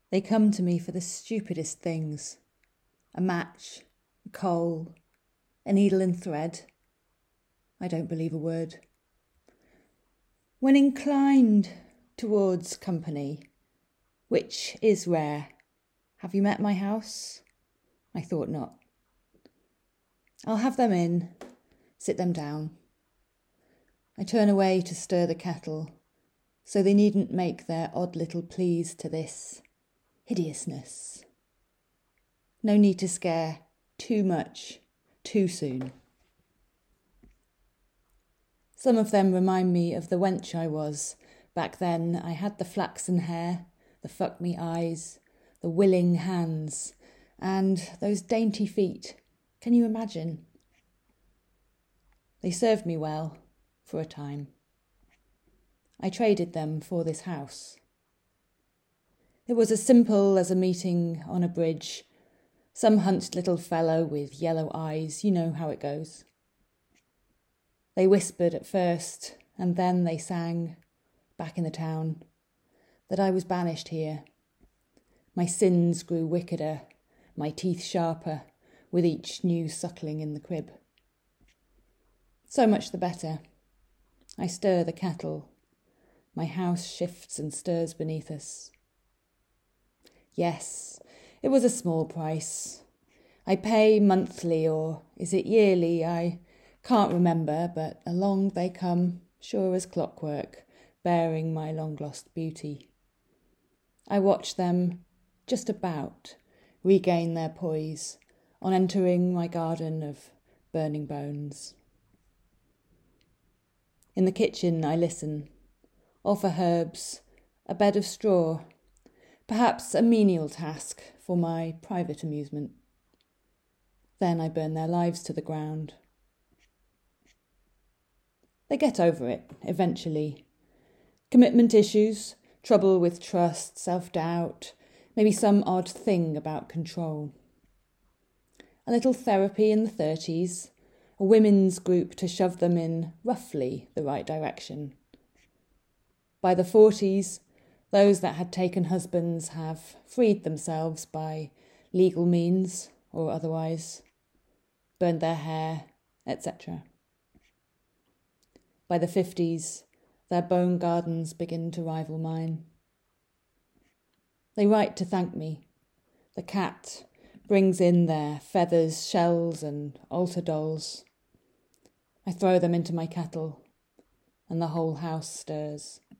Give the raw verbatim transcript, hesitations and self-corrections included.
They come to me for the stupidest things. A match, a coal, a needle and thread. I don't believe a word. When inclined towards company, which is rare, have you met my house? I thought not. I'll have them in, sit them down. I turn away to stir the kettle, so they needn't make their odd little pleas to this hideousness. No need to scare too much, too soon. Some of them remind me of the wench I was. Back then I had the flaxen hair, the fuck-me eyes, the willing hands, and those dainty feet. Can you imagine? They served me well, for a time. I traded them for this house. It was as simple as a meeting on a bridge. Some hunched little fellow with yellow eyes, you know how it goes. They whispered at first, and then they sang, back in the town, that I was banished here. My sins grew wickeder, my teeth sharper, with each new suckling in the crib. So much the better. I stir the kettle. My house shifts and stirs beneath us. Yes, it was a small price. I pay monthly, or is it yearly? I can't remember, but along they come, sure as clockwork, bearing my long-lost beauty. I watch them, just about, regain their poise on entering my garden of burning bones. In the kitchen I listen, offer herbs, a bed of straw, perhaps a menial task for my private amusement. Then I burn their lives to the ground. They get over it, eventually. Commitment issues, trouble with trust, self-doubt, maybe some odd thing about control. A little therapy in the thirties, a women's group to shove them in roughly the right direction. By the forties, those that had taken husbands have freed themselves by legal means or otherwise, burned their hair, et cetera. By the fifties, their bone gardens begin to rival mine. They write to thank me. The cat brings in their feathers, shells and altar dolls. I throw them into my kettle, and the whole house stirs.